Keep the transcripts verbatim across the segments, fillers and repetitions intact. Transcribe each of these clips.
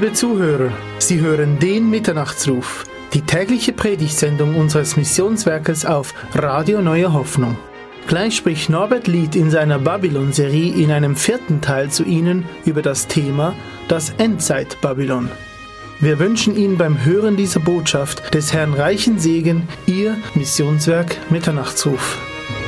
Liebe Zuhörer, Sie hören den Mitternachtsruf, die tägliche Predigtsendung unseres Missionswerkes auf Radio Neue Hoffnung. Gleich spricht Norbert Lied in seiner Babylon-Serie in einem vierten Teil zu Ihnen über das Thema das Endzeit-Babylon. Wir wünschen Ihnen beim Hören dieser Botschaft des Herrn reichen Segen, Ihr Missionswerk Mitternachtsruf.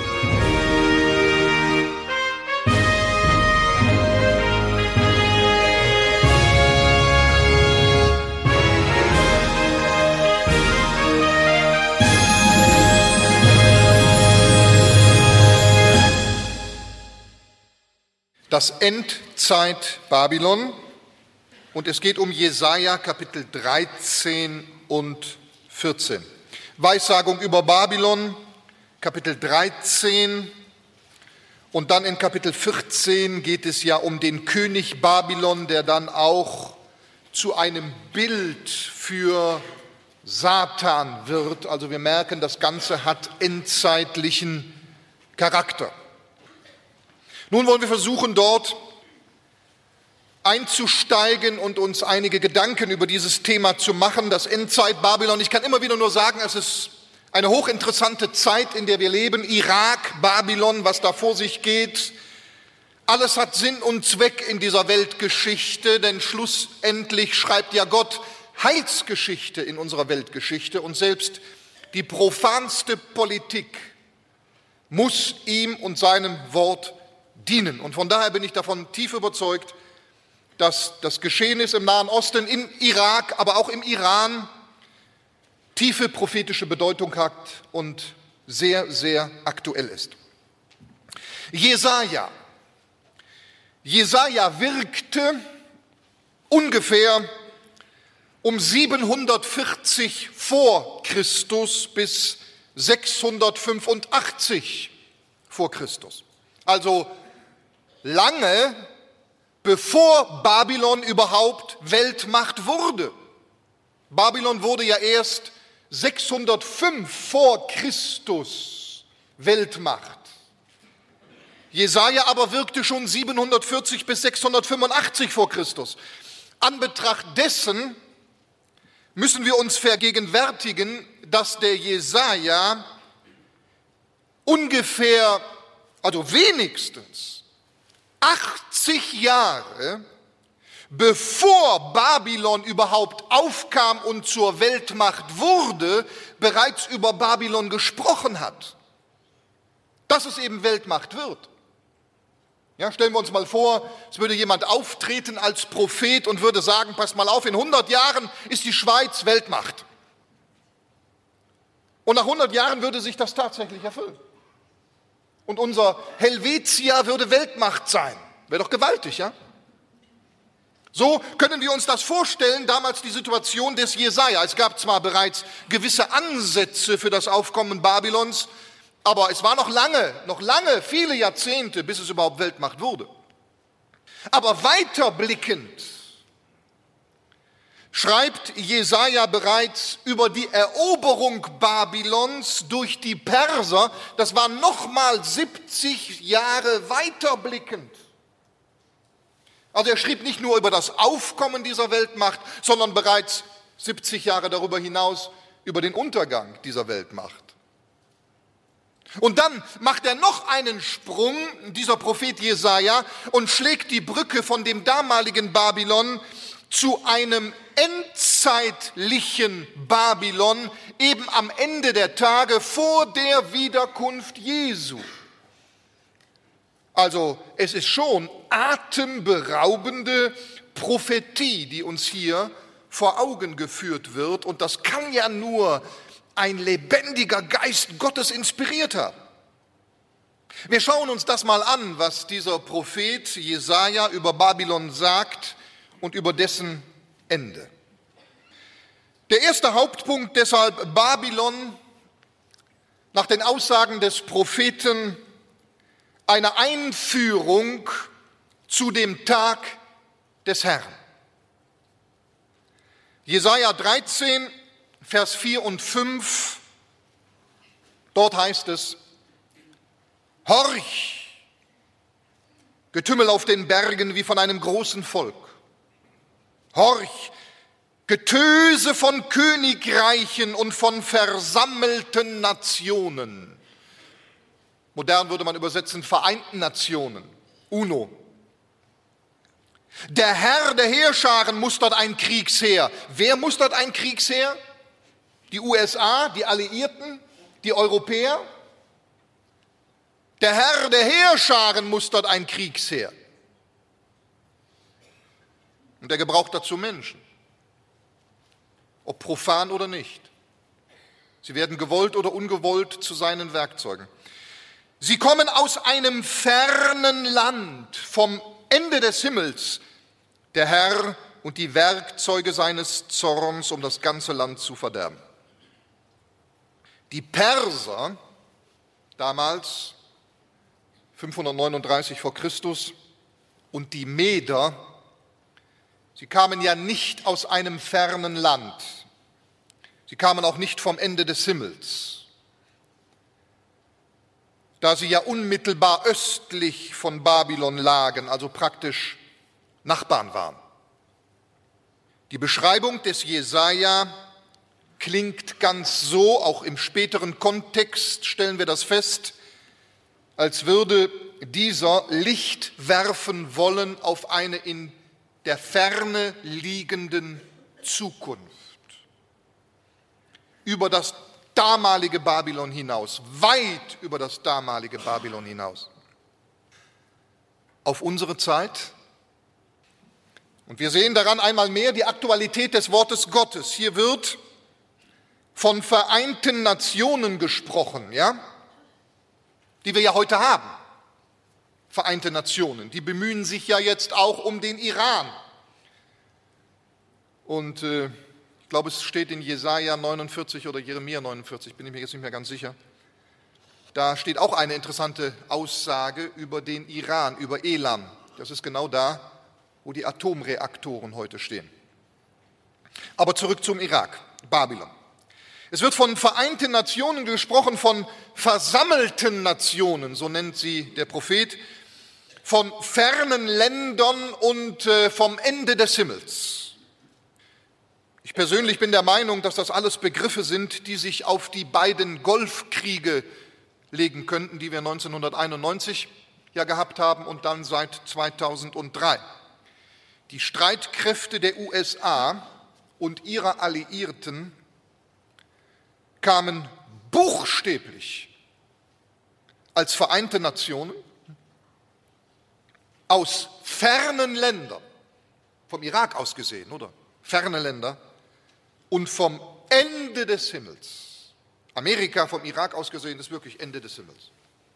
Das Endzeit-Babylon, und es geht um Jesaja Kapitel dreizehn und vierzehn. Weissagung über Babylon, Kapitel dreizehn, und dann in Kapitel vierzehn geht es ja um den König Babylon, der dann auch zu einem Bild für Satan wird. Also wir merken, das Ganze hat endzeitlichen Charakter. Nun wollen wir versuchen, dort einzusteigen und uns einige Gedanken über dieses Thema zu machen, das Endzeit-Babylon. Ich kann immer wieder nur sagen, es ist eine hochinteressante Zeit, in der wir leben. Irak, Babylon, was da vor sich geht. Alles hat Sinn und Zweck in dieser Weltgeschichte, denn schlussendlich schreibt ja Gott Heilsgeschichte in unserer Weltgeschichte und selbst die profanste Politik muss ihm und seinem Wort dienen. Und von daher bin ich davon tief überzeugt, dass das Geschehnis im Nahen Osten, im Irak, aber auch im Iran tiefe prophetische Bedeutung hat und sehr, sehr aktuell ist. Jesaja. Jesaja wirkte ungefähr um siebenhundertvierzig vor Christus bis sechshundertfünfundachtzig vor Christus. Also lange bevor Babylon überhaupt Weltmacht wurde. Babylon wurde ja erst sechshundertfünf vor Christus Weltmacht. Jesaja aber wirkte schon siebenhundertvierzig bis sechshundertfünfundachtzig vor Christus. An Betracht dessen müssen wir uns vergegenwärtigen, dass der Jesaja ungefähr, also wenigstens achtzig Jahre bevor Babylon überhaupt aufkam und zur Weltmacht wurde, bereits über Babylon gesprochen hat, dass es eben Weltmacht wird. Ja, stellen wir uns mal vor, es würde jemand auftreten als Prophet und würde sagen, passt mal auf, in hundert Jahren ist die Schweiz Weltmacht. Und nach hundert Jahren würde sich das tatsächlich erfüllen. Und unser Helvetia würde Weltmacht sein. Wäre doch gewaltig, ja? So können wir uns das vorstellen, damals die Situation des Jesaja. Es gab zwar bereits gewisse Ansätze für das Aufkommen Babylons, aber es war noch lange, noch lange, viele Jahrzehnte, bis es überhaupt Weltmacht wurde. Aber weiterblickend schreibt Jesaja bereits über die Eroberung Babylons durch die Perser. Das war nochmal siebzig Jahre weiterblickend. Also er schrieb nicht nur über das Aufkommen dieser Weltmacht, sondern bereits siebzig Jahre darüber hinaus über den Untergang dieser Weltmacht. Und dann macht er noch einen Sprung, dieser Prophet Jesaja, und schlägt die Brücke von dem damaligen Babylon zu einem endzeitlichen Babylon, eben am Ende der Tage vor der Wiederkunft Jesu. Also es ist schon atemberaubende Prophetie, die uns hier vor Augen geführt wird, und das kann ja nur ein lebendiger Geist Gottes inspiriert haben. Wir schauen uns das mal an, was dieser Prophet Jesaja über Babylon sagt und über dessen Ende. Der erste Hauptpunkt deshalb: Babylon, nach den Aussagen des Propheten, eine Einführung zu dem Tag des Herrn. Jesaja dreizehn, Vers vier und fünf, dort heißt es: Horch, Getümmel auf den Bergen wie von einem großen Volk. Horch, Getöse von Königreichen und von versammelten Nationen. Modern würde man übersetzen, Vereinten Nationen, UNO. Der Herr der Heerscharen mustert ein Kriegsheer. Wer mustert ein Kriegsheer? Die U S A, die Alliierten, die Europäer? Der Herr der Heerscharen mustert ein Kriegsheer. Und er gebraucht dazu Menschen, ob profan oder nicht. Sie werden gewollt oder ungewollt zu seinen Werkzeugen. Sie kommen aus einem fernen Land, vom Ende des Himmels, der Herr und die Werkzeuge seines Zorns, um das ganze Land zu verderben. Die Perser, damals fünfhundertneununddreißig vor Christus, und die Meder, sie kamen ja nicht aus einem fernen Land. Sie kamen auch nicht vom Ende des Himmels, da sie ja unmittelbar östlich von Babylon lagen, also praktisch Nachbarn waren. Die Beschreibung des Jesaja klingt ganz so, auch im späteren Kontext stellen wir das fest, als würde dieser Licht werfen wollen auf eine in der Ferne liegenden Zukunft, über das damalige Babylon hinaus, weit über das damalige Babylon hinaus, auf unsere Zeit. Und wir sehen daran einmal mehr die Aktualität des Wortes Gottes. Hier wird von Vereinten Nationen gesprochen, ja, die wir ja heute haben. Vereinte Nationen, die bemühen sich ja jetzt auch um den Iran. Und äh, ich glaube, es steht in Jesaja neunundvierzig oder Jeremia neunundvierzig, bin ich mir jetzt nicht mehr ganz sicher. Da steht auch eine interessante Aussage über den Iran, über Elam. Das ist genau da, wo die Atomreaktoren heute stehen. Aber zurück zum Irak, Babylon. Es wird von Vereinten Nationen gesprochen, von versammelten Nationen, so nennt sie der Prophet, von fernen Ländern und äh, vom Ende des Himmels. Ich persönlich bin der Meinung, dass das alles Begriffe sind, die sich auf die beiden Golfkriege legen könnten, die wir neunzehnhunderteinundneunzig ja gehabt haben und dann seit zweitausenddrei. Die Streitkräfte der U S A und ihrer Alliierten kamen buchstäblich als Vereinte Nationen aus fernen Ländern, vom Irak aus gesehen, oder? Ferne Länder und vom Ende des Himmels. Amerika vom Irak aus gesehen ist wirklich Ende des Himmels.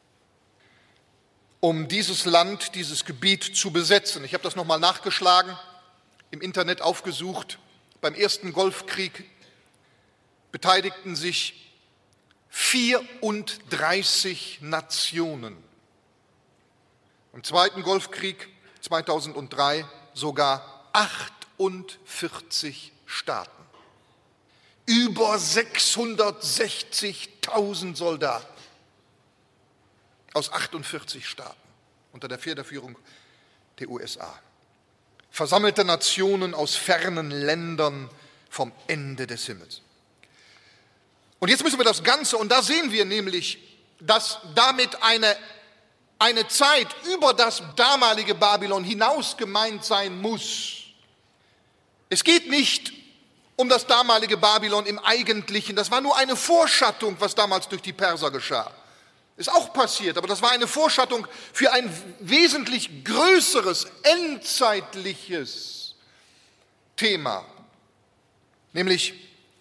Um dieses Land, dieses Gebiet zu besetzen. Ich habe das nochmal nachgeschlagen, im Internet aufgesucht. Beim ersten Golfkrieg beteiligten sich vierunddreißig Nationen. Im zweiten Golfkrieg zweitausenddrei sogar achtundvierzig Staaten. Über sechshundertsechzigtausend Soldaten aus achtundvierzig Staaten unter der Federführung der U S A. Versammelte Nationen aus fernen Ländern vom Ende des Himmels. Und jetzt müssen wir das Ganze, und da sehen wir nämlich, dass damit eine, eine Zeit über das damalige Babylon hinaus gemeint sein muss. Es geht nicht um das damalige Babylon im Eigentlichen, das war nur eine Vorschattung, was damals durch die Perser geschah. Ist auch passiert, aber das war eine Vorschattung für ein wesentlich größeres, endzeitliches Thema, nämlich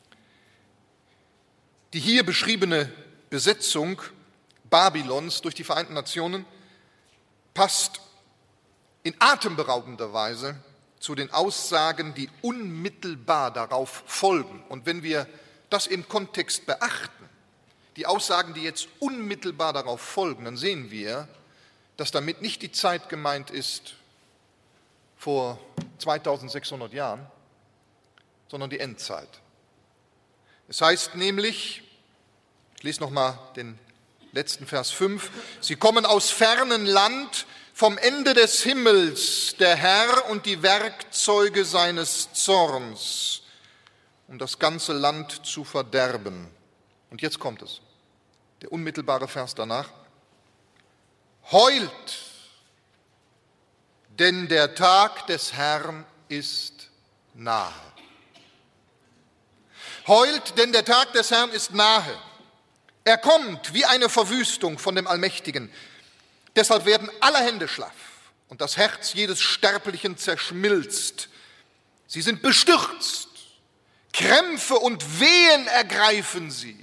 die hier beschriebene Besetzung Babylons durch die Vereinten Nationen passt in atemberaubender Weise zu den Aussagen, die unmittelbar darauf folgen. Und wenn wir das im Kontext beachten, die Aussagen, die jetzt unmittelbar darauf folgen, dann sehen wir, dass damit nicht die Zeit gemeint ist vor zweitausendsechshundert Jahren, sondern die Endzeit. Es heißt nämlich, ich lese nochmal den letzten Vers fünf, sie kommen aus fernem Land, vom Ende des Himmels der Herr und die Werkzeuge seines Zorns, um das ganze Land zu verderben. Und jetzt kommt es, der unmittelbare Vers danach. Heult, denn der Tag des Herrn ist nahe. Heult, denn der Tag des Herrn ist nahe. Er kommt wie eine Verwüstung von dem Allmächtigen. Deshalb werden alle Hände schlaff und das Herz jedes Sterblichen zerschmilzt. Sie sind bestürzt, Krämpfe und Wehen ergreifen sie.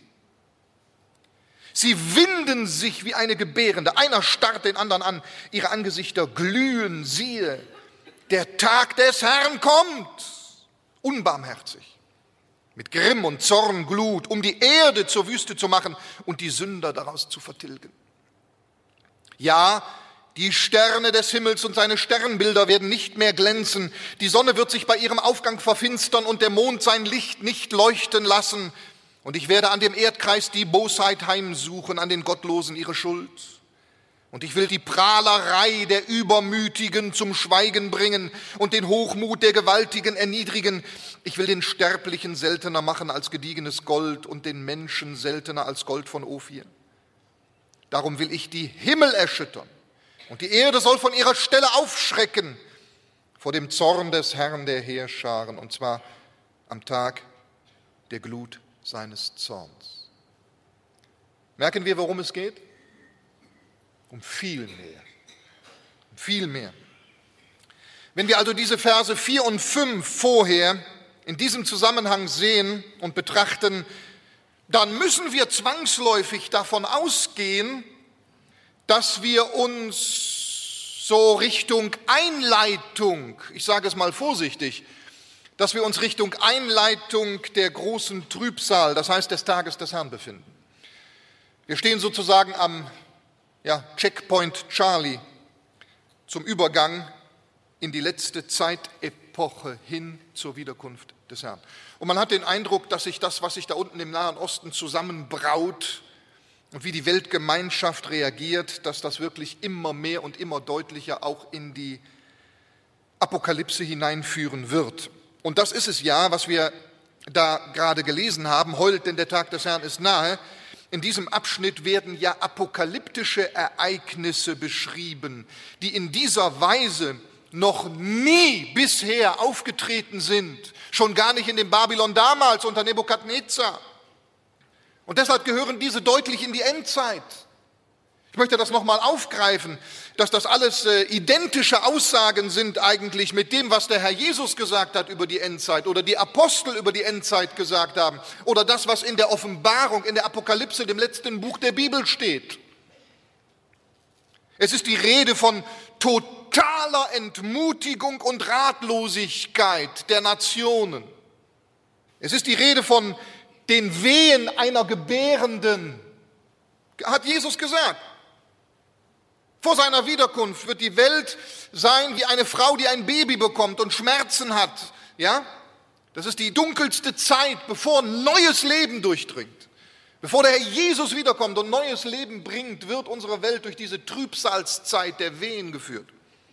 Sie winden sich wie eine Gebärende. Einer starrt den anderen an. Ihre Angesichter glühen. Siehe, der Tag des Herrn kommt. Unbarmherzig. Mit Grimm und Zorn, Glut, um die Erde zur Wüste zu machen und die Sünder daraus zu vertilgen. Ja, die Sterne des Himmels und seine Sternbilder werden nicht mehr glänzen. Die Sonne wird sich bei ihrem Aufgang verfinstern und der Mond sein Licht nicht leuchten lassen. Und ich werde an dem Erdkreis die Bosheit heimsuchen, an den Gottlosen ihre Schuld. Und ich will die Prahlerei der Übermütigen zum Schweigen bringen und den Hochmut der Gewaltigen erniedrigen. Ich will den Sterblichen seltener machen als gediegenes Gold und den Menschen seltener als Gold von Ophir. Darum will ich die Himmel erschüttern und die Erde soll von ihrer Stelle aufschrecken vor dem Zorn des Herrn der Heerscharen, und zwar am Tag der Glut seines Zorns. Merken wir, worum es geht? Um viel mehr. Um viel mehr. Wenn wir also diese Verse vier und fünf vorher in diesem Zusammenhang sehen und betrachten, dann müssen wir zwangsläufig davon ausgehen, dass wir uns so Richtung Einleitung, ich sage es mal vorsichtig, dass wir uns Richtung Einleitung der großen Trübsal, das heißt des Tages des Herrn, befinden. Wir stehen sozusagen am ja, Checkpoint Charlie zum Übergang in die letzte Zeitepoche hin zur Wiederkunft des Herrn. Und man hat den Eindruck, dass sich das, was sich da unten im Nahen Osten zusammenbraut und wie die Weltgemeinschaft reagiert, dass das wirklich immer mehr und immer deutlicher auch in die Apokalypse hineinführen wird. Und das ist es ja, was wir da gerade gelesen haben. Heult, denn der Tag des Herrn ist nahe. In diesem Abschnitt werden ja apokalyptische Ereignisse beschrieben, die in dieser Weise noch nie bisher aufgetreten sind, schon gar nicht in dem Babylon damals unter Nebukadnezar. Und deshalb gehören diese deutlich in die Endzeit. Ich möchte das nochmal aufgreifen, dass das alles äh, identische Aussagen sind eigentlich mit dem, was der Herr Jesus gesagt hat über die Endzeit oder die Apostel über die Endzeit gesagt haben oder das, was in der Offenbarung, in der Apokalypse, dem letzten Buch der Bibel steht. Es ist die Rede von totaler Entmutigung und Ratlosigkeit der Nationen. Es ist die Rede von den Wehen einer Gebärenden, hat Jesus gesagt. Vor seiner Wiederkunft wird die Welt sein wie eine Frau, die ein Baby bekommt und Schmerzen hat. Ja? Das ist die dunkelste Zeit, bevor neues Leben durchdringt. Bevor der Herr Jesus wiederkommt und neues Leben bringt, wird unsere Welt durch diese Trübsalzeit der Wehen geführt.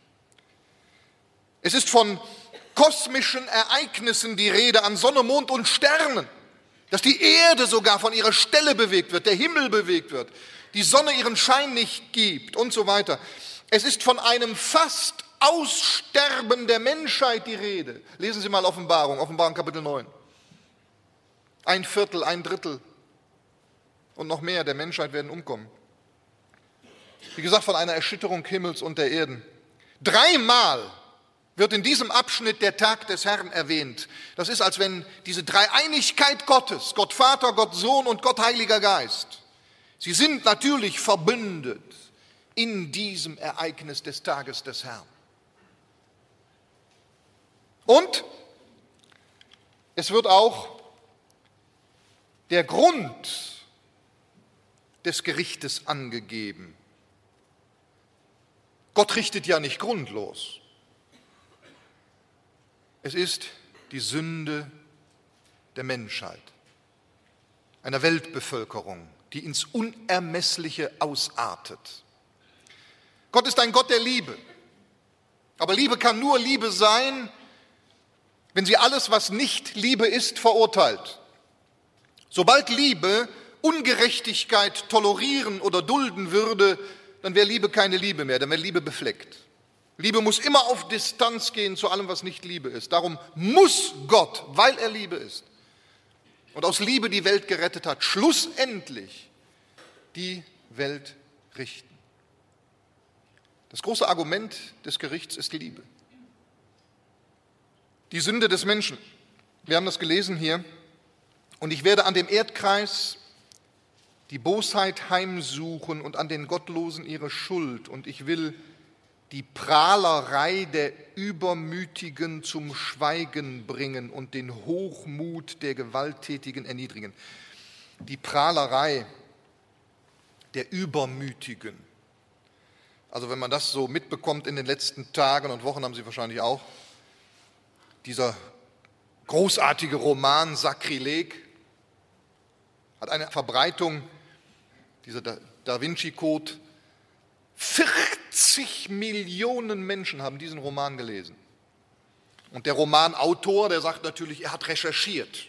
Es ist von kosmischen Ereignissen die Rede an Sonne, Mond und Sternen, dass die Erde sogar von ihrer Stelle bewegt wird, der Himmel bewegt wird, die Sonne ihren Schein nicht gibt und so weiter. Es ist von einem fast Aussterben der Menschheit die Rede. Lesen Sie mal Offenbarung, Offenbarung Kapitel neun. Ein Viertel, ein Drittel und noch mehr der Menschheit werden umkommen. Wie gesagt, von einer Erschütterung Himmels und der Erden. Dreimal wird in diesem Abschnitt der Tag des Herrn erwähnt. Das ist, als wenn diese Dreieinigkeit Gottes, Gott Vater, Gott Sohn und Gott Heiliger Geist, sie sind natürlich verbündet in diesem Ereignis des Tages des Herrn. Und es wird auch der Grund des Gerichtes angegeben. Gott richtet ja nicht grundlos. Es ist die Sünde der Menschheit, einer Weltbevölkerung, die ins Unermessliche ausartet. Gott ist ein Gott der Liebe. Aber Liebe kann nur Liebe sein, wenn sie alles, was nicht Liebe ist, verurteilt. Sobald Liebe Ungerechtigkeit tolerieren oder dulden würde, dann wäre Liebe keine Liebe mehr, dann wäre Liebe befleckt. Liebe muss immer auf Distanz gehen zu allem, was nicht Liebe ist. Darum muss Gott, weil er Liebe ist und aus Liebe die Welt gerettet hat, schlussendlich die Welt richten. Das große Argument des Gerichts ist Liebe. Die Sünde des Menschen. Wir haben das gelesen hier. Und ich werde an dem Erdkreis die Bosheit heimsuchen und an den Gottlosen ihre Schuld. Und ich will die Prahlerei der Übermütigen zum Schweigen bringen und den Hochmut der Gewalttätigen erniedrigen. Die Prahlerei der Übermütigen. Also wenn man das so mitbekommt in den letzten Tagen und Wochen, haben Sie wahrscheinlich auch, dieser großartige Roman Sakrileg hat eine Verbreitung, dieser Da Vinci-Code, vierzig Millionen Menschen haben diesen Roman gelesen. Und der Romanautor, der sagt natürlich, er hat recherchiert.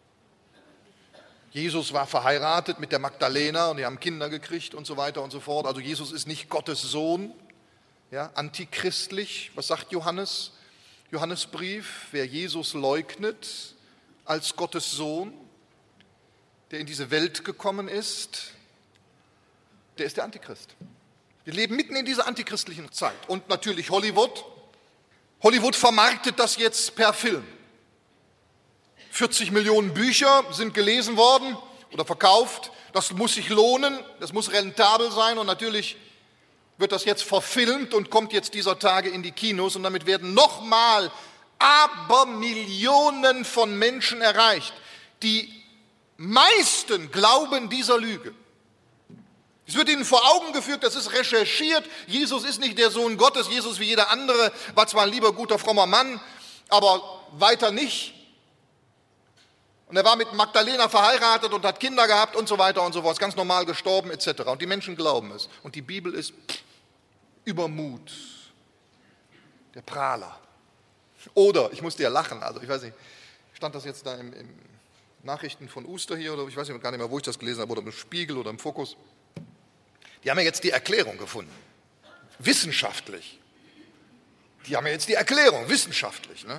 Jesus war verheiratet mit der Magdalena und die haben Kinder gekriegt und so weiter und so fort. Also Jesus ist nicht Gottes Sohn, ja, antichristlich. Was sagt Johannes? Johannesbrief, wer Jesus leugnet als Gottes Sohn, der in diese Welt gekommen ist, der ist der Antichrist. Wir leben mitten in dieser antichristlichen Zeit. Und natürlich Hollywood. Hollywood vermarktet das jetzt per Film. vierzig Millionen Bücher sind gelesen worden oder verkauft. Das muss sich lohnen, das muss rentabel sein und natürlich wird das jetzt verfilmt und kommt jetzt dieser Tage in die Kinos und damit werden nochmal Abermillionen von Menschen erreicht. Die meisten glauben dieser Lüge. Es wird ihnen vor Augen geführt, das ist recherchiert, Jesus ist nicht der Sohn Gottes, Jesus wie jeder andere, war zwar ein lieber, guter, frommer Mann, aber weiter nicht. Und er war mit Magdalena verheiratet und hat Kinder gehabt und so weiter und so fort, ist ganz normal gestorben et cetera. Und die Menschen glauben es. Und die Bibel ist pff, Übermut, der Prahler. Oder, ich musste ja lachen, also ich weiß nicht, stand das jetzt da im, im Nachrichten von Uster hier oder ich weiß nicht gar nicht mehr, wo ich das gelesen habe, oder im Spiegel oder im Fokus. Die haben ja jetzt die Erklärung gefunden, wissenschaftlich. Die haben ja jetzt die Erklärung, wissenschaftlich, ne?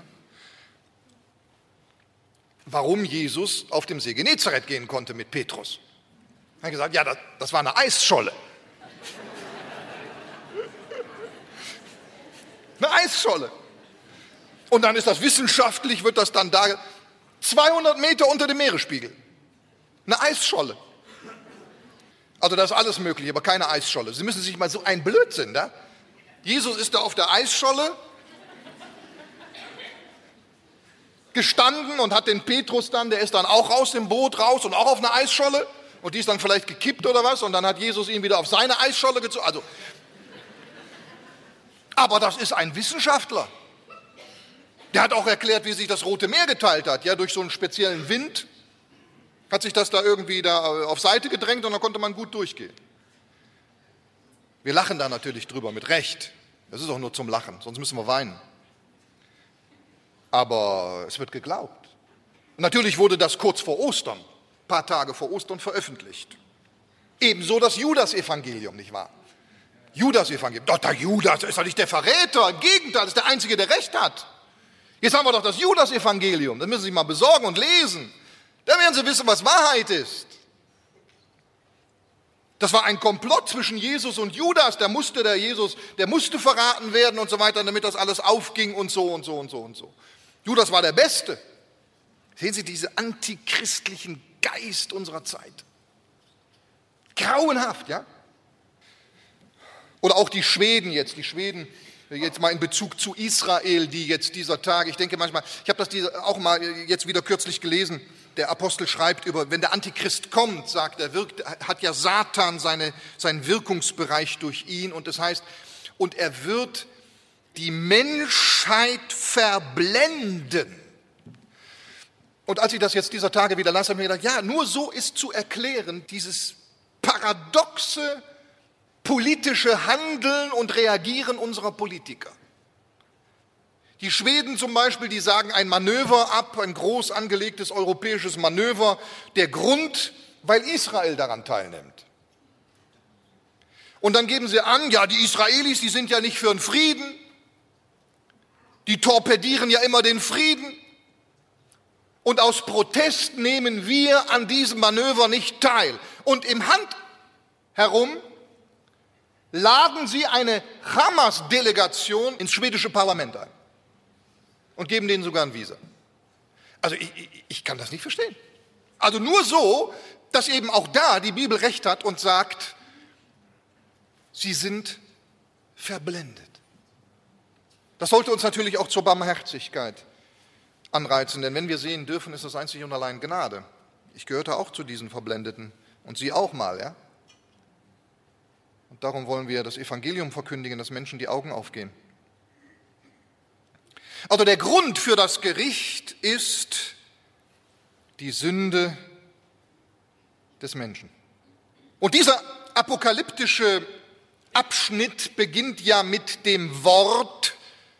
Warum Jesus auf dem See Genezareth gehen konnte mit Petrus. Er hat gesagt, ja, das, das war eine Eisscholle. Eine Eisscholle. Und dann ist das wissenschaftlich, wird das dann da zweihundert Meter unter dem Meeresspiegel. Eine Eisscholle. Also da ist alles möglich, aber keine Eisscholle. Sie müssen sich mal so ein Blödsinn, da? Jesus ist da auf der Eisscholle gestanden und hat den Petrus dann, der ist dann auch aus dem Boot raus und auch auf eine Eisscholle und die ist dann vielleicht gekippt oder was und dann hat Jesus ihn wieder auf seine Eisscholle gezogen. Also, aber das ist ein Wissenschaftler. Der hat auch erklärt, wie sich das Rote Meer geteilt hat, ja, durch so einen speziellen Wind hat sich das da irgendwie da auf Seite gedrängt und dann konnte man gut durchgehen. Wir lachen da natürlich drüber, mit Recht. Das ist auch nur zum Lachen, sonst müssen wir weinen. Aber es wird geglaubt. Und natürlich wurde das kurz vor Ostern, ein paar Tage vor Ostern veröffentlicht. Ebenso das Judas-Evangelium, nicht wahr? Judas-Evangelium. Doch, der Judas ist doch nicht der Verräter, im Gegenteil, das ist der Einzige, der Recht hat. Jetzt haben wir doch das Judas-Evangelium, das müssen Sie mal besorgen und lesen. Dann werden Sie wissen, was Wahrheit ist. Das war ein Komplott zwischen Jesus und Judas, der musste der Jesus, der musste verraten werden und so weiter, damit das alles aufging und so und so und so und so. Judas war der Beste. Sehen Sie diesen antichristlichen Geist unserer Zeit. Grauenhaft, ja? Oder auch die Schweden jetzt, die Schweden jetzt mal in Bezug zu Israel, die jetzt dieser Tage, ich denke manchmal, ich habe das auch mal jetzt wieder kürzlich gelesen, der Apostel schreibt über, wenn der Antichrist kommt, sagt er, wirkt, hat ja Satan seine, seinen Wirkungsbereich durch ihn und das heißt, und er wird die Menschheit verblenden. Und als ich das jetzt dieser Tage wieder las, habe ich mir gedacht, ja, nur so ist zu erklären, dieses paradoxe, politische Handeln und Reagieren unserer Politiker. Die Schweden zum Beispiel, die sagen ein Manöver ab, ein groß angelegtes europäisches Manöver, der Grund, weil Israel daran teilnimmt. Und dann geben sie an, ja, die Israelis, die sind ja nicht für den Frieden, die torpedieren ja immer den Frieden. Und aus Protest nehmen wir an diesem Manöver nicht teil. Und im Handherum laden sie eine Hamas-Delegation ins schwedische Parlament ein und geben denen sogar ein Visa. Also ich, ich, ich kann das nicht verstehen. Also nur so, dass eben auch da die Bibel recht hat und sagt, sie sind verblendet. Das sollte uns natürlich auch zur Barmherzigkeit anreizen, denn wenn wir sehen dürfen, ist das einzig und allein Gnade. Ich gehörte auch zu diesen Verblendeten und Sie auch mal, ja? Und darum wollen wir das Evangelium verkündigen, dass Menschen die Augen aufgehen. Also der Grund für das Gericht ist die Sünde des Menschen. Und dieser apokalyptische Abschnitt beginnt ja mit dem Wort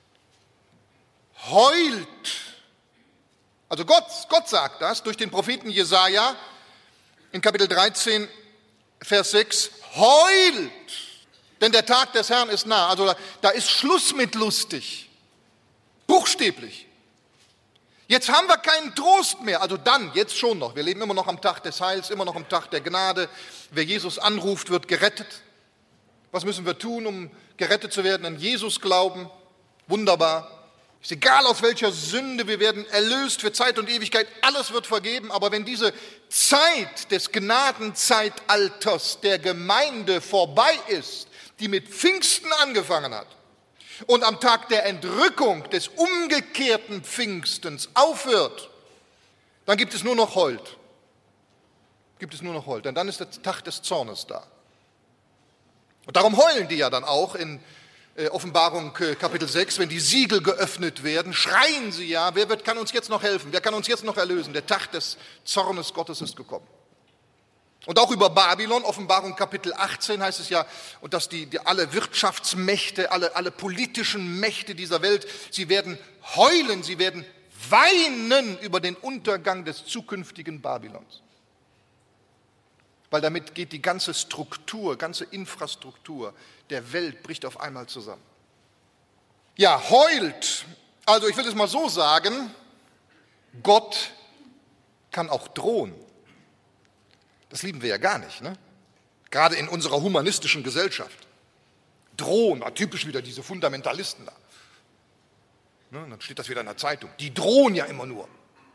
heult. Also Gott, Gott sagt das durch den Propheten Jesaja in Kapitel dreizehn, Vers sechs, heult, denn der Tag des Herrn ist nah. Also da, da ist Schluss mit lustig, buchstäblich. Jetzt haben wir keinen Trost mehr, also dann, jetzt schon noch. Wir leben immer noch am Tag des Heils, immer noch am Tag der Gnade. Wer Jesus anruft, wird gerettet. Was müssen wir tun, um gerettet zu werden? An Jesus glauben. Wunderbar. Ist egal aus welcher Sünde, wir werden erlöst für Zeit und Ewigkeit. Alles wird vergeben. Aber wenn diese Zeit des Gnadenzeitalters der Gemeinde vorbei ist, die mit Pfingsten angefangen hat, und am Tag der Entrückung des umgekehrten Pfingstens aufhört, dann gibt es nur noch Heult. Gibt es nur noch Heult, denn dann ist der Tag des Zornes da. Und darum heulen die ja dann auch in äh, Offenbarung äh, Kapitel sechs, wenn die Siegel geöffnet werden, schreien sie ja, wer wird, kann uns jetzt noch helfen, wer kann uns jetzt noch erlösen? Der Tag des Zornes Gottes ist gekommen. Und auch über Babylon, Offenbarung Kapitel achtzehn heißt es ja, und dass die, die alle Wirtschaftsmächte, alle, alle politischen Mächte dieser Welt, sie werden heulen, sie werden weinen über den Untergang des zukünftigen Babylons. Weil damit geht die ganze Struktur, ganze Infrastruktur der Welt bricht auf einmal zusammen. Ja, heult. Also ich will es mal so sagen, Gott kann auch drohen. Das lieben wir ja gar nicht, ne? Gerade in unserer humanistischen Gesellschaft. Drohen, typisch wieder diese Fundamentalisten da. Ne, dann steht das wieder in der Zeitung. Die drohen ja immer nur.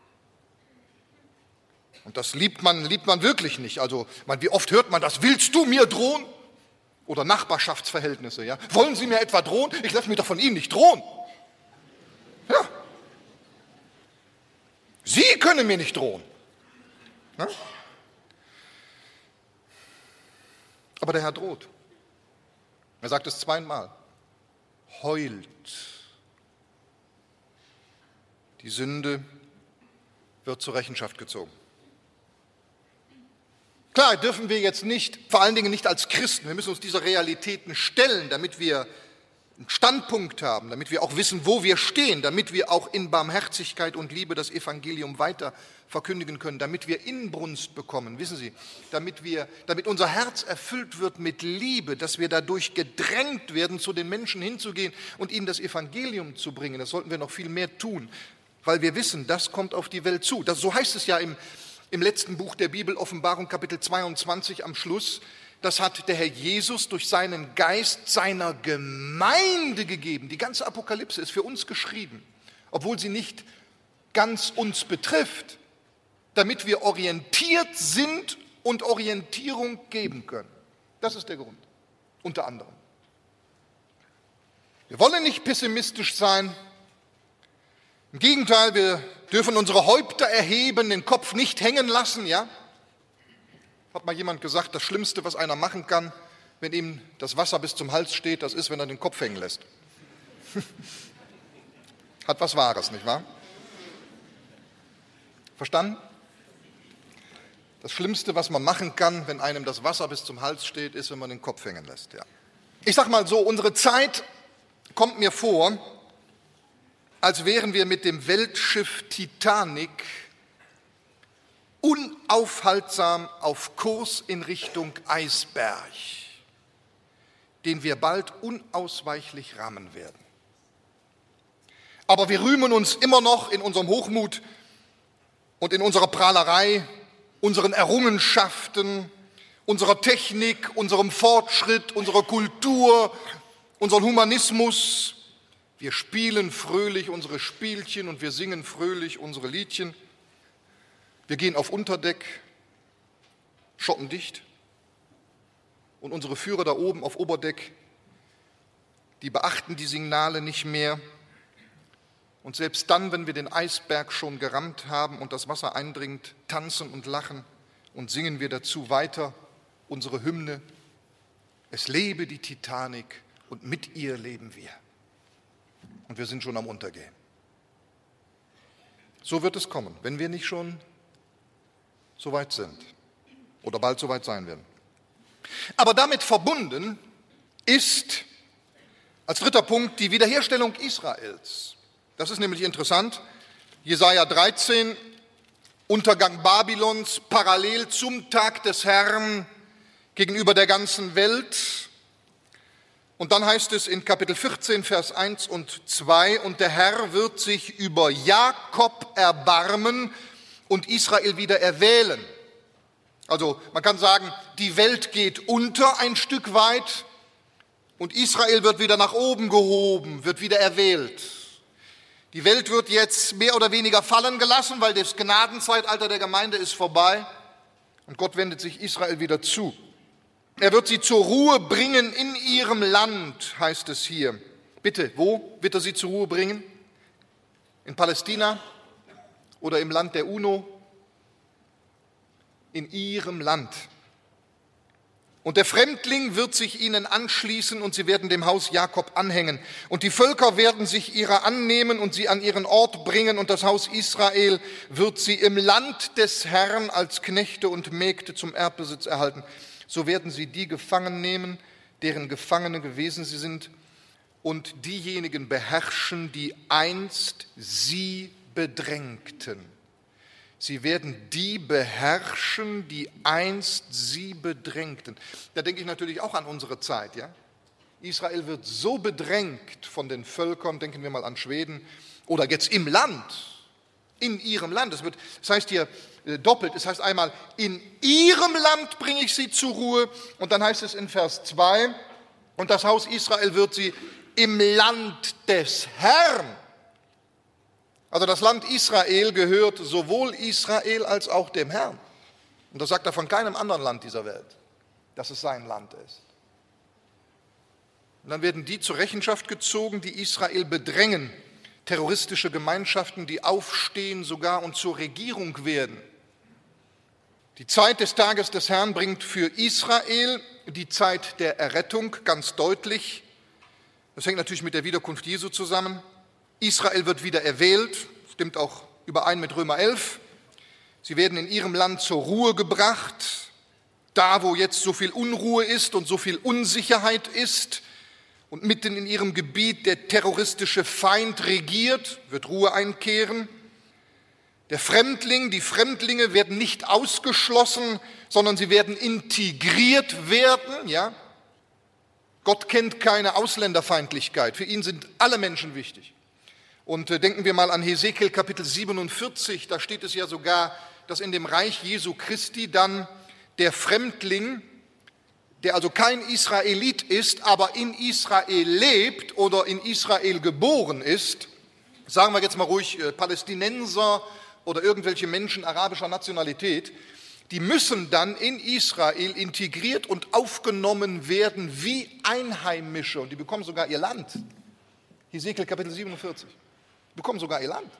Und das liebt man, liebt man wirklich nicht. Also, man, wie oft hört man das? Willst du mir drohen? Oder Nachbarschaftsverhältnisse, ja? Wollen Sie mir etwa drohen? Ich lasse mich doch von Ihnen nicht drohen. Ja. Sie können mir nicht drohen. Ja? Aber der Herr droht. Er sagt es zweimal. Heult. Die Sünde wird zur Rechenschaft gezogen. Klar, dürfen wir jetzt nicht, vor allen Dingen nicht als Christen, wir müssen uns dieser Realitäten stellen, damit wir einen Standpunkt haben, damit wir auch wissen, wo wir stehen, damit wir auch in Barmherzigkeit und Liebe das Evangelium weiter verkündigen können, damit wir Inbrunst bekommen, wissen Sie, damit wir, damit unser Herz erfüllt wird mit Liebe, dass wir dadurch gedrängt werden, zu den Menschen hinzugehen und ihnen das Evangelium zu bringen. Das sollten wir noch viel mehr tun, weil wir wissen, das kommt auf die Welt zu. Das, so heißt es ja im, im letzten Buch der Bibel, Offenbarung Kapitel zweiundzwanzig am Schluss. Das hat der Herr Jesus durch seinen Geist seiner Gemeinde gegeben. Die ganze Apokalypse ist für uns geschrieben, obwohl sie nicht ganz uns betrifft, damit wir orientiert sind und Orientierung geben können. Das ist der Grund, unter anderem. Wir wollen nicht pessimistisch sein. Im Gegenteil, wir dürfen unsere Häupter erheben, den Kopf nicht hängen lassen, ja? Hat mal jemand gesagt, das Schlimmste, was einer machen kann, wenn ihm das Wasser bis zum Hals steht, das ist, wenn er den Kopf hängen lässt. Hat was Wahres, nicht wahr? Verstanden? Das Schlimmste, was man machen kann, wenn einem das Wasser bis zum Hals steht, ist, wenn man den Kopf hängen lässt. Ja. Ich sage mal so, unsere Zeit kommt mir vor, als wären wir mit dem Weltschiff Titanic unaufhaltsam auf Kurs in Richtung Eisberg, den wir bald unausweichlich rammen werden. Aber wir rühmen uns immer noch in unserem Hochmut und in unserer Prahlerei, unseren Errungenschaften, unserer Technik, unserem Fortschritt, unserer Kultur, unserem Humanismus. Wir spielen fröhlich unsere Spielchen und wir singen fröhlich unsere Liedchen. Wir gehen auf Unterdeck, schottendicht, und unsere Führer da oben auf Oberdeck, die beachten die Signale nicht mehr. Und selbst dann, wenn wir den Eisberg schon gerammt haben und das Wasser eindringt, tanzen und lachen und singen wir dazu weiter unsere Hymne. Es lebe die Titanic und mit ihr leben wir. Und wir sind schon am Untergehen. So wird es kommen, wenn wir nicht schon so weit sind oder bald so weit sein werden. Aber damit verbunden ist als dritter Punkt die Wiederherstellung Israels. Das ist nämlich interessant. Jesaja dreizehn, Untergang Babylons, parallel zum Tag des Herrn gegenüber der ganzen Welt. Und dann heißt es in Kapitel vierzehn, Vers eins und zwei, und der Herr wird sich über Jakob erbarmen und Israel wieder erwählen. Also man kann sagen, die Welt geht unter ein Stück weit und Israel wird wieder nach oben gehoben, wird wieder erwählt. Die Welt wird jetzt mehr oder weniger fallen gelassen, weil das Gnadenzeitalter der Gemeinde ist vorbei und Gott wendet sich Israel wieder zu. Er wird sie zur Ruhe bringen in ihrem Land, heißt es hier. Bitte, wo wird er sie zur Ruhe bringen? In Palästina oder im Land der UNO? In ihrem Land. Und der Fremdling wird sich ihnen anschließen und sie werden dem Haus Jakob anhängen. Und die Völker werden sich ihrer annehmen und sie an ihren Ort bringen. Und das Haus Israel wird sie im Land des Herrn als Knechte und Mägde zum Erbbesitz erhalten. So werden sie die gefangen nehmen, deren Gefangene gewesen sie sind, und diejenigen beherrschen, die einst sie bedrängten. Sie werden die beherrschen, die einst sie bedrängten. Da denke ich natürlich auch an unsere Zeit. Ja? Israel wird so bedrängt von den Völkern, denken wir mal an Schweden, oder jetzt im Land, in ihrem Land. Das, wird, das heißt hier äh, doppelt, es heißt einmal, in ihrem Land bringe ich sie zur Ruhe, und dann heißt es in Vers zwei, und das Haus Israel wird sie im Land des Herrn. Also das Land Israel gehört sowohl Israel als auch dem Herrn. Und das sagt er von keinem anderen Land dieser Welt, dass es sein Land ist. Und dann werden die zur Rechenschaft gezogen, die Israel bedrängen. Terroristische Gemeinschaften, die aufstehen sogar und zur Regierung werden. Die Zeit des Tages des Herrn bringt für Israel die Zeit der Errettung ganz deutlich. Das hängt natürlich mit der Wiederkunft Jesu zusammen. Israel wird wieder erwählt, stimmt auch überein mit Römer elf. Sie werden in ihrem Land zur Ruhe gebracht, da wo jetzt so viel Unruhe ist und so viel Unsicherheit ist und mitten in ihrem Gebiet der terroristische Feind regiert, wird Ruhe einkehren. Der Fremdling, die Fremdlinge werden nicht ausgeschlossen, sondern sie werden integriert werden. Ja? Gott kennt keine Ausländerfeindlichkeit, für ihn sind alle Menschen wichtig. Und denken wir mal an Hesekiel Kapitel siebenundvierzig, da steht es ja sogar, dass in dem Reich Jesu Christi dann der Fremdling, der also kein Israelit ist, aber in Israel lebt oder in Israel geboren ist, sagen wir jetzt mal ruhig Palästinenser oder irgendwelche Menschen arabischer Nationalität, die müssen dann in Israel integriert und aufgenommen werden wie Einheimische und die bekommen sogar ihr Land. Hesekiel Kapitel siebenundvierzig. Bekommen sogar ihr Land.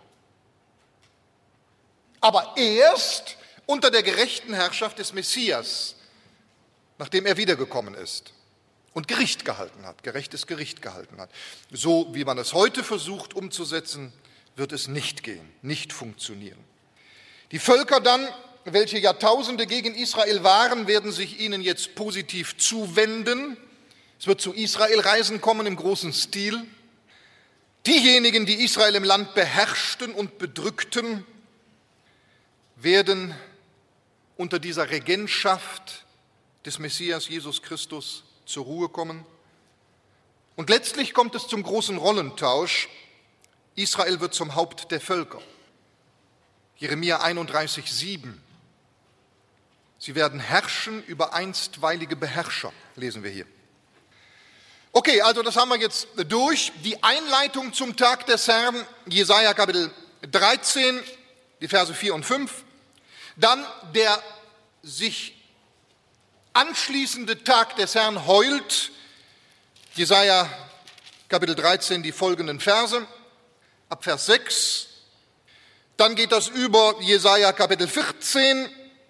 Aber erst unter der gerechten Herrschaft des Messias, nachdem er wiedergekommen ist und Gericht gehalten hat, gerechtes Gericht gehalten hat. So wie man es heute versucht umzusetzen, wird es nicht gehen, nicht funktionieren. Die Völker dann welche Jahrtausende gegen Israel waren, werden sich ihnen jetzt positiv zuwenden. Es wird zu Israelreisen kommen im großen Stil. Diejenigen, die Israel im Land beherrschten und bedrückten, werden unter dieser Regentschaft des Messias Jesus Christus zur Ruhe kommen. Und letztlich kommt es zum großen Rollentausch. Israel wird zum Haupt der Völker. Jeremia einunddreißig, sieben. Sie werden herrschen über einstweilige Beherrscher, lesen wir hier. Okay, also das haben wir jetzt durch. Die Einleitung zum Tag des Herrn, Jesaja Kapitel dreizehn, die Verse vier und fünf. Dann der sich anschließende Tag des Herrn heult, Jesaja Kapitel dreizehn, die folgenden Verse, ab Vers sechs. Dann geht das über Jesaja Kapitel vierzehn,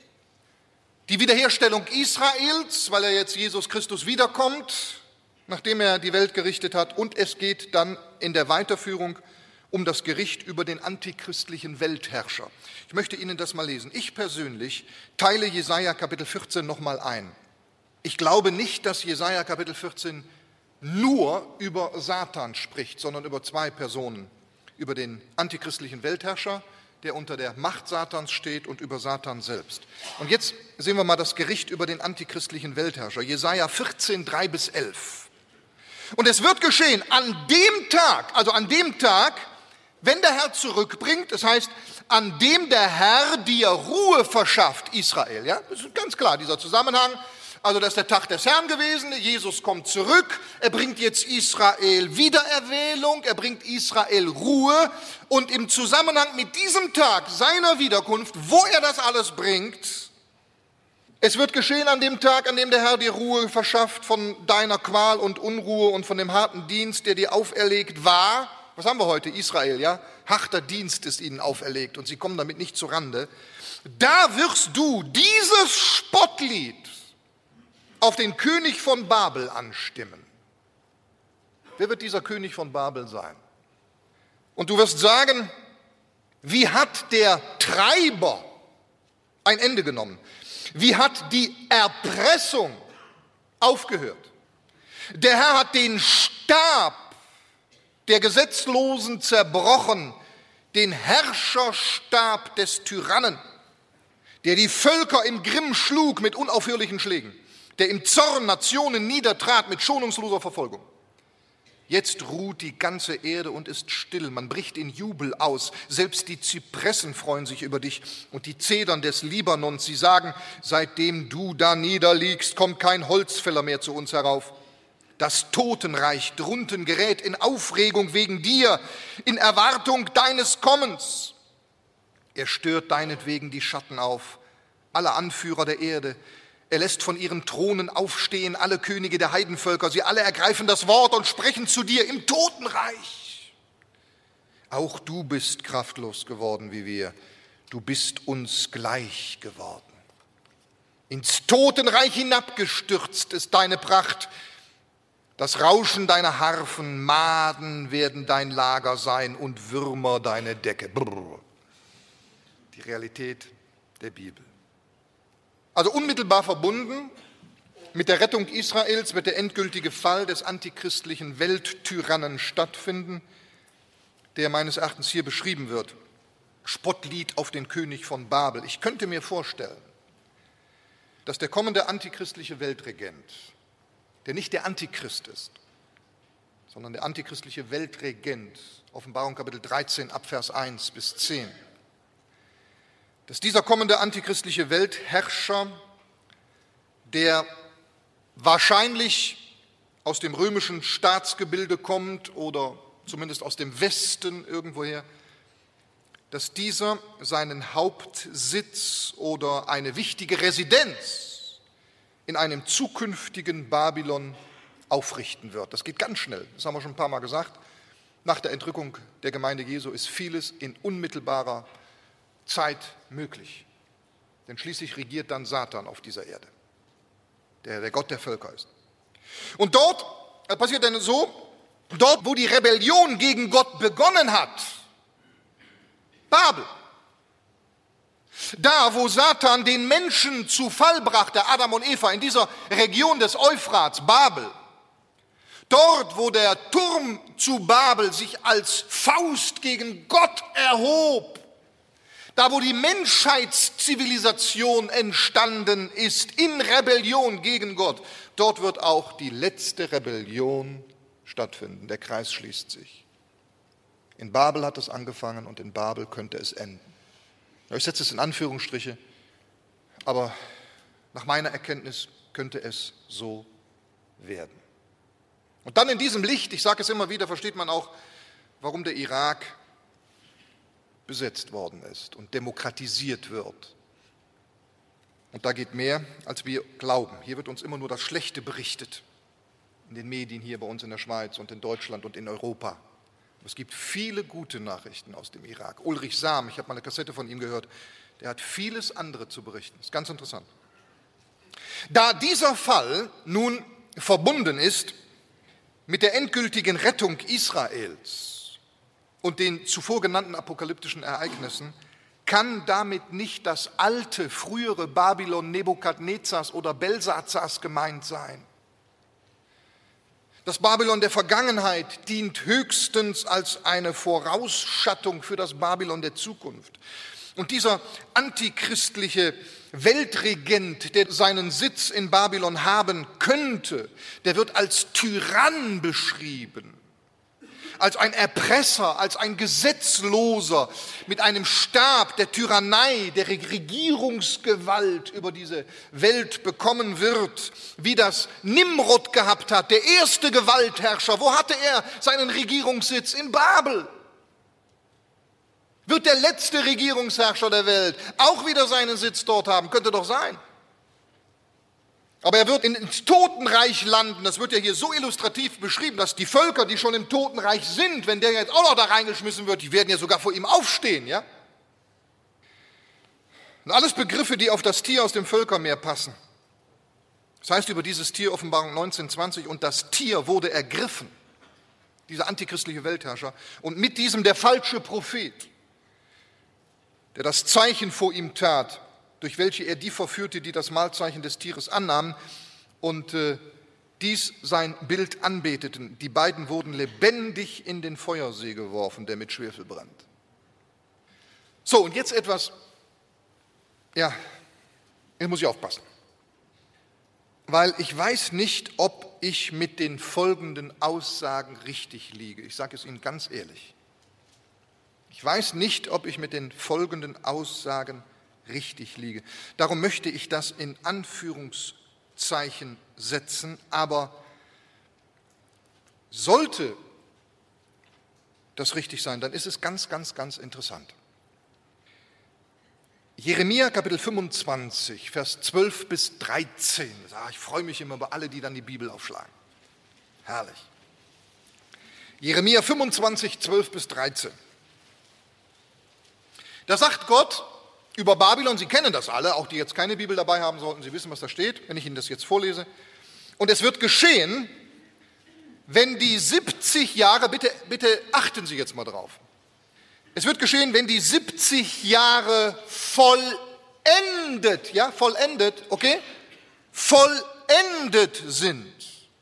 die Wiederherstellung Israels, weil er jetzt Jesus Christus wiederkommt, nachdem er die Welt gerichtet hat. Und es geht dann in der Weiterführung um das Gericht über den antichristlichen Weltherrscher. Ich möchte Ihnen das mal lesen. Ich persönlich teile Jesaja Kapitel vierzehn nochmal ein. Ich glaube nicht, dass Jesaja Kapitel vierzehn nur über Satan spricht, sondern über zwei Personen. Über den antichristlichen Weltherrscher, der unter der Macht Satans steht, und über Satan selbst. Und jetzt sehen wir mal das Gericht über den antichristlichen Weltherrscher. Jesaja vierzehn, drei bis elf. Und es wird geschehen an dem Tag, also an dem Tag, wenn der Herr zurückbringt, das heißt, an dem der Herr dir Ruhe verschafft, Israel. Ja, das ist ganz klar, dieser Zusammenhang. Also das ist der Tag des Herrn gewesen, Jesus kommt zurück, er bringt jetzt Israel Wiedererwählung, er bringt Israel Ruhe, und im Zusammenhang mit diesem Tag seiner Wiederkunft, wo er das alles bringt, es wird geschehen an dem Tag, an dem der Herr dir Ruhe verschafft von deiner Qual und Unruhe und von dem harten Dienst, der dir auferlegt war. Was haben wir heute? Israel, ja? Harter Dienst ist ihnen auferlegt und sie kommen damit nicht zu Rande. Da wirst du dieses Spottlied auf den König von Babel anstimmen. Wer wird dieser König von Babel sein? Und du wirst sagen, wie hat der Treiber ein Ende genommen? Wie hat die Erpressung aufgehört? Der Herr hat den Stab der Gesetzlosen zerbrochen, den Herrscherstab des Tyrannen, der die Völker im Grimm schlug mit unaufhörlichen Schlägen, der im Zorn Nationen niedertrat mit schonungsloser Verfolgung. Jetzt ruht die ganze Erde und ist still, man bricht in Jubel aus, selbst die Zypressen freuen sich über dich und die Zedern des Libanons, sie sagen, seitdem du da niederliegst, kommt kein Holzfäller mehr zu uns herauf. Das Totenreich drunten gerät in Aufregung wegen dir, in Erwartung deines Kommens. Er stört deinetwegen die Schatten auf, alle Anführer der Erde. Er lässt von ihren Thronen aufstehen alle Könige der Heidenvölker. Sie alle ergreifen das Wort und sprechen zu dir im Totenreich. Auch du bist kraftlos geworden wie wir. Du bist uns gleich geworden. Ins Totenreich hinabgestürzt ist deine Pracht. Das Rauschen deiner Harfen, Maden werden dein Lager sein und Würmer deine Decke. Brrr. Die Realität der Bibel. Also unmittelbar verbunden mit der Rettung Israels wird der endgültige Fall des antichristlichen Welttyrannen stattfinden, der meines Erachtens hier beschrieben wird. Spottlied auf den König von Babel. Ich könnte mir vorstellen, dass der kommende antichristliche Weltregent, der nicht der Antichrist ist, sondern der antichristliche Weltregent, Offenbarung Kapitel dreizehn, Abvers eins bis zehn, dass dieser kommende antichristliche Weltherrscher, der wahrscheinlich aus dem römischen Staatsgebilde kommt oder zumindest aus dem Westen irgendwoher, dass dieser seinen Hauptsitz oder eine wichtige Residenz in einem zukünftigen Babylon aufrichten wird. Das geht ganz schnell, das haben wir schon ein paar Mal gesagt. Nach der Entrückung der Gemeinde Jesu ist vieles in unmittelbarer Zeit möglich. Denn schließlich regiert dann Satan auf dieser Erde, der der Gott der Völker ist. Und dort passiert dann so, dort wo die Rebellion gegen Gott begonnen hat, Babel, Da, wo Satan den Menschen zu Fall brachte, Adam und Eva, in dieser Region des Euphrats, Babel, dort, wo der Turm zu Babel sich als Faust gegen Gott erhob, da, wo die Menschheitszivilisation entstanden ist, in Rebellion gegen Gott, dort wird auch die letzte Rebellion stattfinden. Der Kreis schließt sich. In Babel hat es angefangen und in Babel könnte es enden. Ich setze es in Anführungsstriche, aber nach meiner Erkenntnis könnte es so werden. Und dann in diesem Licht, ich sage es immer wieder, versteht man auch, warum der Irak besetzt worden ist und demokratisiert wird. Und da geht mehr, als wir glauben. Hier wird uns immer nur das Schlechte berichtet, in den Medien hier bei uns in der Schweiz und in Deutschland und in Europa. Es gibt viele gute Nachrichten aus dem Irak. Ulrich Sam, ich habe mal eine Kassette von ihm gehört, der hat vieles andere zu berichten. Das ist ganz interessant. Da dieser Fall nun verbunden ist mit der endgültigen Rettung Israels und den zuvor genannten apokalyptischen Ereignissen, kann damit nicht das alte, frühere Babylon Nebukadnezars oder Belsazars gemeint sein. Das Babylon der Vergangenheit dient höchstens als eine Vorausschattung für das Babylon der Zukunft. Und dieser antichristliche Weltregent, der seinen Sitz in Babylon haben könnte, der wird als Tyrann beschrieben, als ein Erpresser, als ein Gesetzloser mit einem Stab der Tyrannei, der Regierungsgewalt über diese Welt bekommen wird, wie das Nimrod gehabt hat, der erste Gewaltherrscher. Wo hatte er seinen Regierungssitz? In Babel. Wird der letzte Regierungsherrscher der Welt auch wieder seinen Sitz dort haben? Könnte doch sein. Aber er wird ins Totenreich landen. Das wird ja hier so illustrativ beschrieben, dass die Völker, die schon im Totenreich sind, wenn der jetzt auch noch da reingeschmissen wird, die werden ja sogar vor ihm aufstehen, ja? Und alles Begriffe, die auf das Tier aus dem Völkermeer passen. Das heißt über dieses Tier, Offenbarung neunzehn zwanzig, und das Tier wurde ergriffen, dieser antichristliche Weltherrscher, und mit diesem der falsche Prophet, der das Zeichen vor ihm tat, durch welche er die verführte, die das Mahlzeichen des Tieres annahmen und äh, dies sein Bild anbeteten. Die beiden wurden lebendig in den Feuersee geworfen, der mit Schwefel brannt. So, und jetzt etwas, ja, jetzt muss ich aufpassen, weil ich weiß nicht, ob ich mit den folgenden Aussagen richtig liege. Ich sage es Ihnen ganz ehrlich. Ich weiß nicht, ob ich mit den folgenden Aussagen richtig liege. Darum möchte ich das in Anführungszeichen setzen, aber sollte das richtig sein, dann ist es ganz, ganz, ganz interessant. Jeremia Kapitel fünfundzwanzig, Vers zwölf bis dreizehn. Ich freue mich immer über alle, die dann die Bibel aufschlagen. Herrlich. Jeremia fünfundzwanzig, zwölf bis dreizehn. Da sagt Gott über Babylon, Sie kennen das alle, auch die jetzt keine Bibel dabei haben sollten, Sie wissen, was da steht, wenn ich Ihnen das jetzt vorlese. Und es wird geschehen, wenn die siebzig Jahre, bitte, bitte achten Sie jetzt mal drauf, es wird geschehen, wenn die siebzig Jahre vollendet, ja, vollendet, okay, vollendet sind.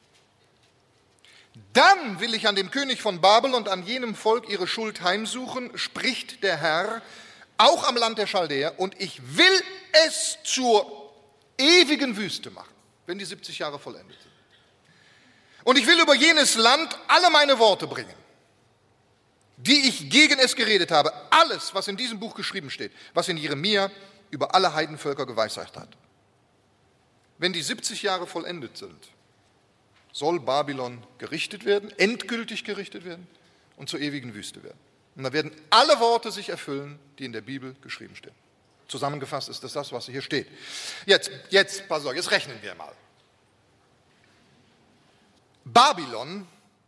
Dann will ich an dem König von Babel und an jenem Volk ihre Schuld heimsuchen, spricht der Herr, auch am Land der Chaldäer, und ich will es zur ewigen Wüste machen, wenn die siebzig Jahre vollendet sind. Und ich will über jenes Land alle meine Worte bringen, die ich gegen es geredet habe, alles, was in diesem Buch geschrieben steht, was in Jeremia über alle Heidenvölker geweissagt hat. Wenn die siebzig Jahre vollendet sind, soll Babylon gerichtet werden, endgültig gerichtet werden und zur ewigen Wüste werden. Und da werden alle Worte sich erfüllen, die in der Bibel geschrieben stehen. Zusammengefasst ist das das, was hier steht. Jetzt, jetzt, pass auf, jetzt rechnen wir mal. Babylon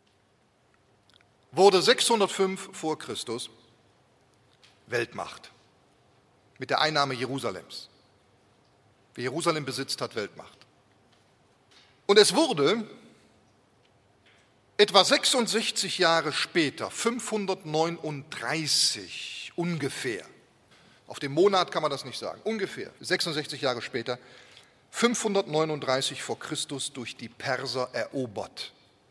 wurde sechshundertfünf vor Christus Weltmacht mit der Einnahme Jerusalems. Wer Jerusalem besitzt, hat Weltmacht. Und es wurde etwa sechsundsechzig Jahre später, fünfhundertneununddreißig ungefähr, Auf den Monat kann man das nicht sagen. Ungefähr sechsundsechzig Jahre später, fünfhundertneununddreißig vor Christus durch die Perser erobert.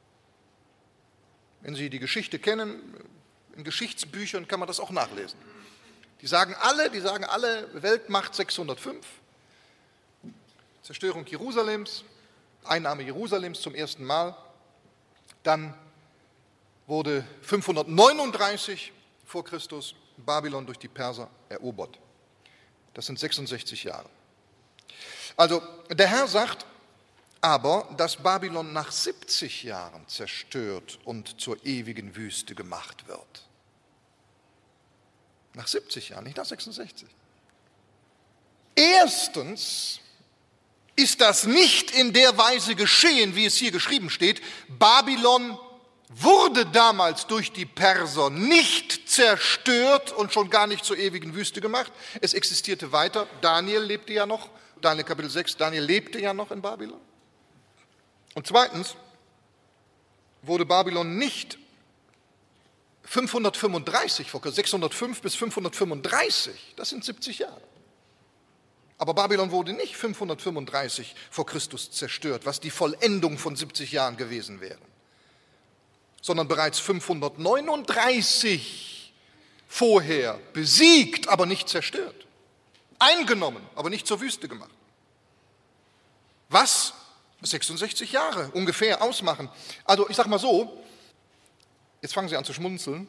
Wenn Sie die Geschichte kennen, in Geschichtsbüchern kann man das auch nachlesen. Die sagen alle, die sagen alle Weltmacht sechshundertfünf, Zerstörung Jerusalems, Einnahme Jerusalems zum ersten Mal. Dann wurde fünfhundertneununddreißig vor Christus Babylon durch die Perser erobert. Das sind sechsundsechzig Jahre. Also der Herr sagt aber, dass Babylon nach siebzig Jahren zerstört und zur ewigen Wüste gemacht wird. Nach siebzig Jahren, nicht nach sechsundsechzig. Erstens ist das nicht in der Weise geschehen, wie es hier geschrieben steht. Babylon wurde damals durch die Perser nicht zerstört und schon gar nicht zur ewigen Wüste gemacht. Es existierte weiter. Daniel lebte ja noch, Daniel Kapitel sechs, Daniel lebte ja noch in Babylon. Und zweitens wurde Babylon nicht fünfhundertfünfunddreißig, sechshundertfünf bis fünfhundertfünfunddreißig, das sind siebzig Jahre. Aber Babylon wurde nicht fünfhundertfünfunddreißig vor Christus zerstört, was die Vollendung von siebzig Jahren gewesen wäre, sondern bereits fünfhundertneununddreißig vorher besiegt, aber nicht zerstört, eingenommen, aber nicht zur Wüste gemacht. Was sechsundsechzig Jahre ungefähr ausmachen. Also ich sage mal so, jetzt fangen Sie an zu schmunzeln,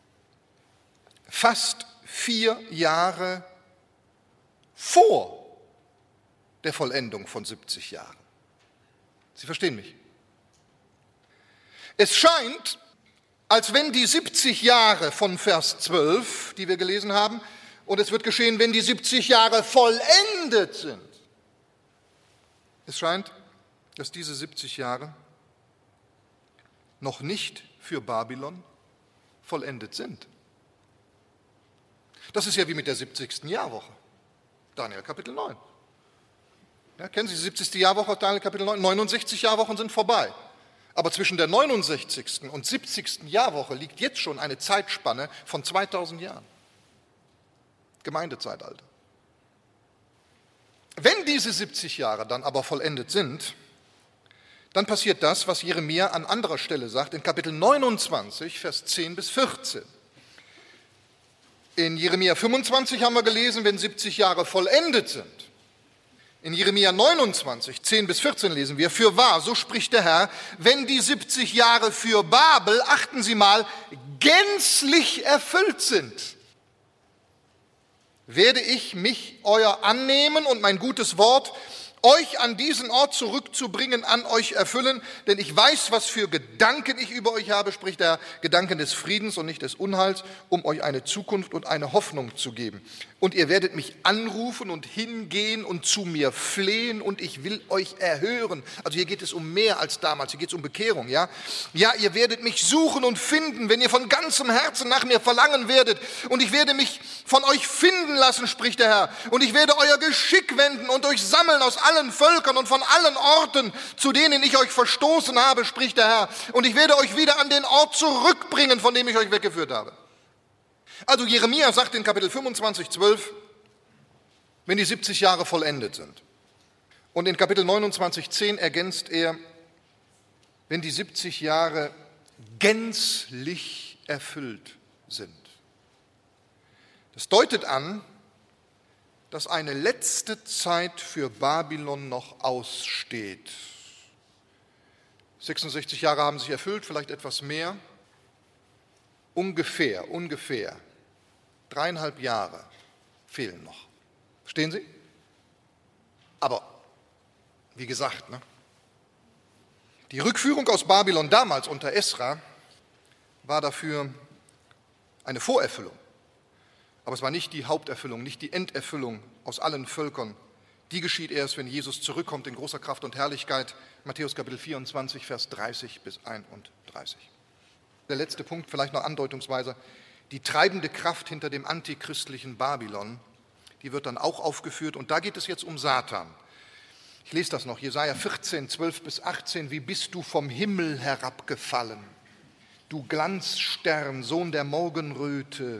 fast vier Jahre vor der Vollendung von siebzig Jahren. Sie verstehen mich? Es scheint, als wenn die siebzig Jahre von Vers zwölf, die wir gelesen haben, und es wird geschehen, wenn die siebzig Jahre vollendet sind. Es scheint, dass diese siebzig Jahre noch nicht für Babylon vollendet sind. Das ist ja wie mit der siebzigsten Jahrwoche. Daniel Kapitel neun. Ja, kennen Sie die siebzigste Jahrwoche aus Daniel Kapitel neun? neunundsechzig Jahrwochen sind vorbei. Aber zwischen der neunundsechzigsten und siebzigsten Jahrwoche liegt jetzt schon eine Zeitspanne von zweitausend Jahren. Gemeindezeitalter. Wenn diese siebzig Jahre dann aber vollendet sind, dann passiert das, was Jeremia an anderer Stelle sagt, in Kapitel neunundzwanzig, Vers zehn bis vierzehn. In Jeremia fünfundzwanzig haben wir gelesen, wenn siebzig Jahre vollendet sind. In Jeremia neunundzwanzig, zehn bis vierzehn lesen wir, fürwahr, so spricht der Herr, wenn die siebzig Jahre für Babel, achten Sie mal, gänzlich erfüllt sind, werde ich mich euer annehmen und mein gutes Wort euch an diesen Ort zurückzubringen, an euch erfüllen, denn ich weiß, was für Gedanken ich über euch habe, spricht der Herr, Gedanken des Friedens und nicht des Unheils, um euch eine Zukunft und eine Hoffnung zu geben. Und ihr werdet mich anrufen und hingehen und zu mir flehen und ich will euch erhören. Also hier geht es um mehr als damals, hier geht es um Bekehrung, ja? Ja, ihr werdet mich suchen und finden, wenn ihr von ganzem Herzen nach mir verlangen werdet. Und ich werde mich von euch finden lassen, spricht der Herr. Und ich werde euer Geschick wenden und euch sammeln aus allen Völkern und von allen Orten, zu denen ich euch verstoßen habe, spricht der Herr. Und ich werde euch wieder an den Ort zurückbringen, von dem ich euch weggeführt habe. Also Jeremia sagt in Kapitel fünfundzwanzig, zwölf, wenn die siebzig Jahre vollendet sind. Und in Kapitel neunundzwanzig, zehn ergänzt er, wenn die siebzig Jahre gänzlich erfüllt sind. Das deutet an, dass eine letzte Zeit für Babylon noch aussteht. sechsundsechzig Jahre haben sich erfüllt, vielleicht etwas mehr. Ungefähr, ungefähr dreieinhalb Jahre fehlen noch. Verstehen Sie? Aber, wie gesagt, ne? Die Rückführung aus Babylon damals unter Esra war dafür eine Vorerfüllung. Aber es war nicht die Haupterfüllung, nicht die Enderfüllung aus allen Völkern. Die geschieht erst, wenn Jesus zurückkommt in großer Kraft und Herrlichkeit. Matthäus Kapitel vierundzwanzig, Vers dreißig bis einunddreißig. Der letzte Punkt, vielleicht noch andeutungsweise. Die treibende Kraft hinter dem antichristlichen Babylon, die wird dann auch aufgeführt. Und da geht es jetzt um Satan. Ich lese das noch, Jesaja vierzehn, zwölf bis achtzehn. Wie bist du vom Himmel herabgefallen, du Glanzstern, Sohn der Morgenröte?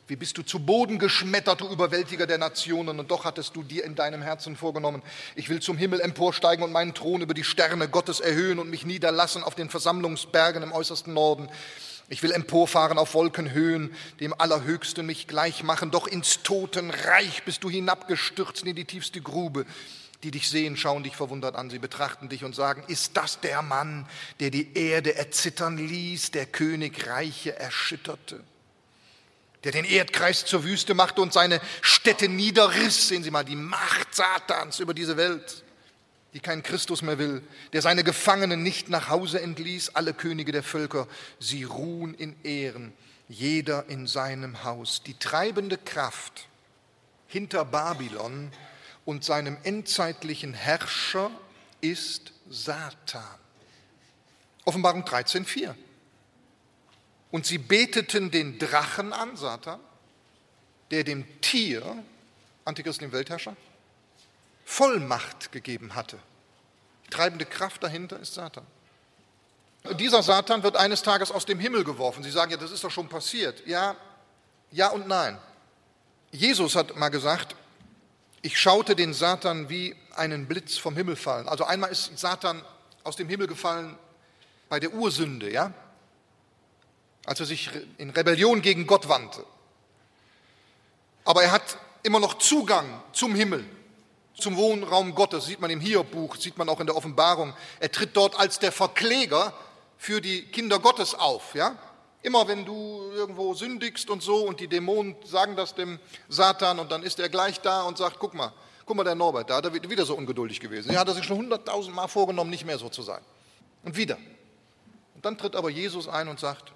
Wie bist du zu Boden geschmettert, du Überwältiger der Nationen, und doch hattest du dir in deinem Herzen vorgenommen, ich will zum Himmel emporsteigen und meinen Thron über die Sterne Gottes erhöhen und mich niederlassen auf den Versammlungsbergen im äußersten Norden. Ich will emporfahren auf Wolkenhöhen, dem Allerhöchsten mich gleich machen, doch ins Totenreich bist du hinabgestürzt in die tiefste Grube. Die dich sehen, schauen dich verwundert an, sie betrachten dich und sagen, ist das der Mann, der die Erde erzittern ließ, der Königreiche erschütterte? Der den Erdkreis zur Wüste machte und seine Städte niederriss. Sehen Sie mal, die Macht Satans über diese Welt, die keinen Christus mehr will, der seine Gefangenen nicht nach Hause entließ, alle Könige der Völker, sie ruhen in Ehren, jeder in seinem Haus. Die treibende Kraft hinter Babylon und seinem endzeitlichen Herrscher ist Satan. Offenbarung dreizehn, vier. Und sie beteten den Drachen an, Satan, der dem Tier, antichristlichen Weltherrscher, Vollmacht gegeben hatte. Die treibende Kraft dahinter ist Satan. Und dieser Satan wird eines Tages aus dem Himmel geworfen. Sie sagen ja, das ist doch schon passiert. Ja, ja und nein. Jesus hat mal gesagt, ich schaute den Satan wie einen Blitz vom Himmel fallen. Also einmal ist Satan aus dem Himmel gefallen bei der Ursünde, ja? Als er sich in Rebellion gegen Gott wandte. Aber er hat immer noch Zugang zum Himmel, zum Wohnraum Gottes. Sieht man im Hiob-Buch, sieht man auch in der Offenbarung. Er tritt dort als der Verkläger für die Kinder Gottes auf. Ja? Immer wenn du irgendwo sündigst und so und die Dämonen sagen das dem Satan und dann ist er gleich da und sagt, guck mal, guck mal der Norbert, da hat er wieder so ungeduldig gewesen. Er hat sich schon hunderttausend Mal vorgenommen, nicht mehr so zu sein. Und wieder. Und dann tritt aber Jesus ein und sagt,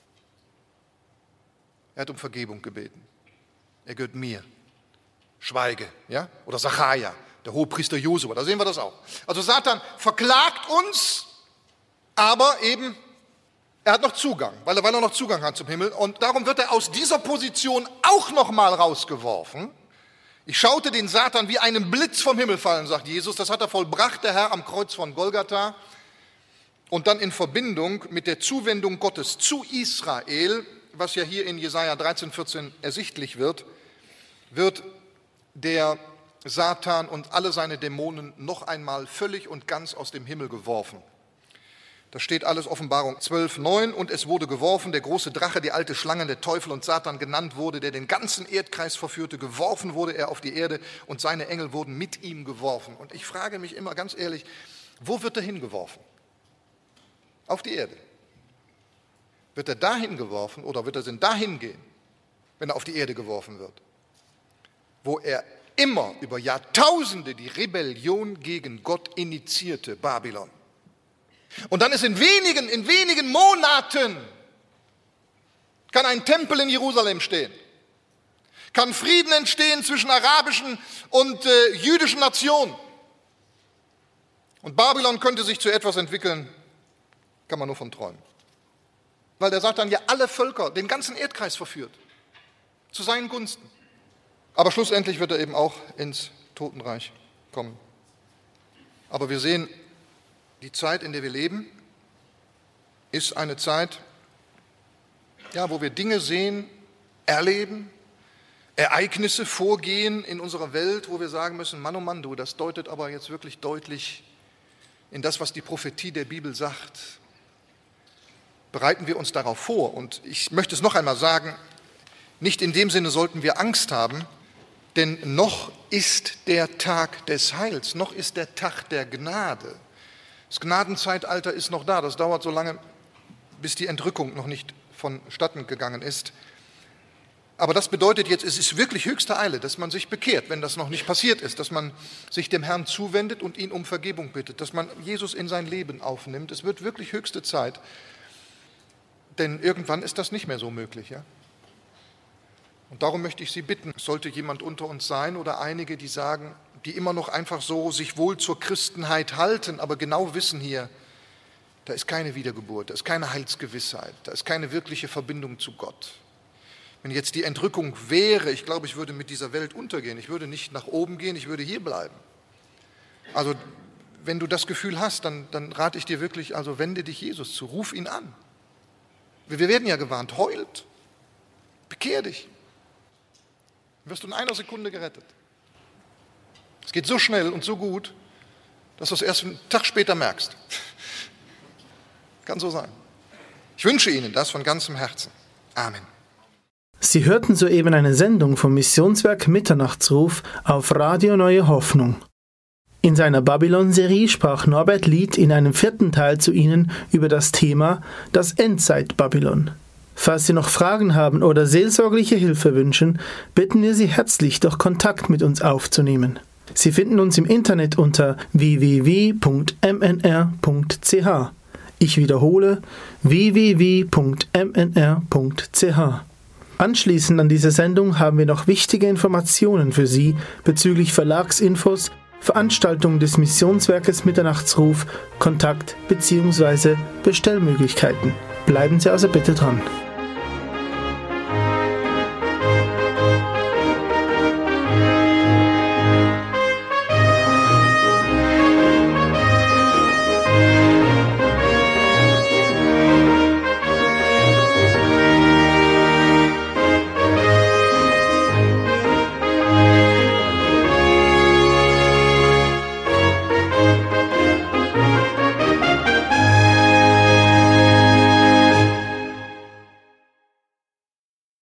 er hat um Vergebung gebeten. Er gehört mir. Schweige, ja? Oder Sacharja, der Hohepriester Josua, da sehen wir das auch. Also Satan verklagt uns, aber eben, er hat noch Zugang, weil er, weil er noch Zugang hat zum Himmel. Und darum wird er aus dieser Position auch nochmal rausgeworfen. Ich schaute den Satan wie einen Blitz vom Himmel fallen, sagt Jesus. Das hat er vollbracht, der Herr, am Kreuz von Golgatha. Und dann in Verbindung mit der Zuwendung Gottes zu Israel, was ja hier in Jesaja dreizehn, vierzehn ersichtlich wird, wird der Satan und alle seine Dämonen noch einmal völlig und ganz aus dem Himmel geworfen. Das steht alles Offenbarung zwölf, neun. Und es wurde geworfen, der große Drache, die alte Schlange, der Teufel und Satan genannt wurde, der den ganzen Erdkreis verführte. Geworfen wurde er auf die Erde und seine Engel wurden mit ihm geworfen. Und ich frage mich immer ganz ehrlich, wo wird er hingeworfen? Auf die Erde. Wird er dahin geworfen oder wird er denn dahin gehen, wenn er auf die Erde geworfen wird? Wo er immer über Jahrtausende die Rebellion gegen Gott initiierte, Babylon. Und dann ist in wenigen, in wenigen Monaten kann ein Tempel in Jerusalem stehen. Kann Frieden entstehen zwischen arabischen und äh, jüdischen Nationen. Und Babylon könnte sich zu etwas entwickeln, kann man nur von träumen. Weil der Satan ja alle Völker, den ganzen Erdkreis verführt, zu seinen Gunsten. Aber schlussendlich wird er eben auch ins Totenreich kommen. Aber wir sehen, die Zeit, in der wir leben, ist eine Zeit, ja, wo wir Dinge sehen, erleben, Ereignisse vorgehen in unserer Welt, wo wir sagen müssen, Mann, oh Mann, du, das deutet aber jetzt wirklich deutlich in das, was die Prophetie der Bibel sagt. Bereiten wir uns darauf vor. Und ich möchte es noch einmal sagen, nicht in dem Sinne sollten wir Angst haben, denn noch ist der Tag des Heils, noch ist der Tag der Gnade. Das Gnadenzeitalter ist noch da, das dauert so lange, bis die Entrückung noch nicht vonstatten gegangen ist. Aber das bedeutet jetzt, es ist wirklich höchste Eile, dass man sich bekehrt, wenn das noch nicht passiert ist, dass man sich dem Herrn zuwendet und ihn um Vergebung bittet, dass man Jesus in sein Leben aufnimmt. Es wird wirklich höchste Zeit, denn irgendwann ist das nicht mehr so möglich, ja? Und darum möchte ich Sie bitten, sollte jemand unter uns sein oder einige, die sagen, die immer noch einfach so sich wohl zur Christenheit halten, aber genau wissen hier, da ist keine Wiedergeburt, da ist keine Heilsgewissheit, da ist keine wirkliche Verbindung zu Gott. Wenn jetzt die Entrückung wäre, ich glaube, ich würde mit dieser Welt untergehen, ich würde nicht nach oben gehen, ich würde hier bleiben. Also wenn du das Gefühl hast, dann, dann rate ich dir wirklich, also wende dich Jesus zu, ruf ihn an. Wir werden ja gewarnt, heult, bekehr dich. Dann wirst du in einer Sekunde gerettet. Es geht so schnell und so gut, dass du es erst einen Tag später merkst. Kann so sein. Ich wünsche Ihnen das von ganzem Herzen. Amen. Sie hörten soeben eine Sendung vom Missionswerk Mitternachtsruf auf Radio Neue Hoffnung. In seiner Babylon-Serie sprach Norbert Lied in einem vierten Teil zu Ihnen über das Thema das Endzeit-Babylon. Falls Sie noch Fragen haben oder seelsorgliche Hilfe wünschen, bitten wir Sie herzlich, doch Kontakt mit uns aufzunehmen. Sie finden uns im Internet unter w w w punkt m n r punkt c h. Ich wiederhole w w w punkt m n r punkt c h. Anschließend an diese Sendung haben wir noch wichtige Informationen für Sie bezüglich Verlagsinfos, Veranstaltungen des Missionswerkes Mitternachtsruf, Kontakt bzw. Bestellmöglichkeiten. Bleiben Sie also bitte dran.